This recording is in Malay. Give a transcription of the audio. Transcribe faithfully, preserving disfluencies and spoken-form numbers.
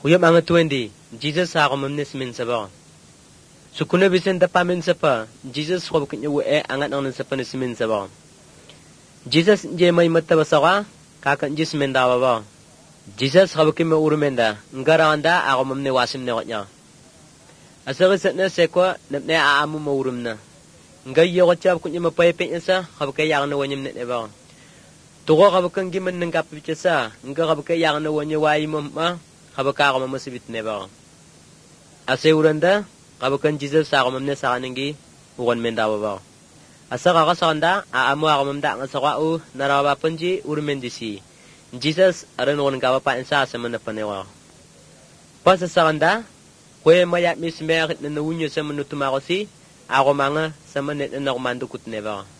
Uyam ang twenty. Jesus sa ako mamnes min sa ba. So kuna bisen da pamin sa pa. Jesus ko bukin yu e angat ang sa panis min sa ba. Jesus je may mata basa ka kakan jis men da ba. Jesus ko bukin ma urumenda. Ngaranda ako mamne wasim ne nya. Asal sa na se ko na aamu ma urum na. Ngay yo cha kunya mapaype nya sa kabukay yang na wanyam ne ba. Tuko kabukang giman ng kapit sa. Nga kabukay yang na wanya wai mo ma kabaka ako mamasibit ne ba. Ase uranda kabukan Jesus sa ako mamne sa kaninggi ukon menda ba. Asa ka kasanda aamu ako mamda nga sa kwao narawa panji urmendisi. Jesus aran won ka pa sa sa man panewa. Pasa sa kanda kuya maya misme na nawunyo sa manutuma ko si ako mga sa manet na kumandukot ne ba.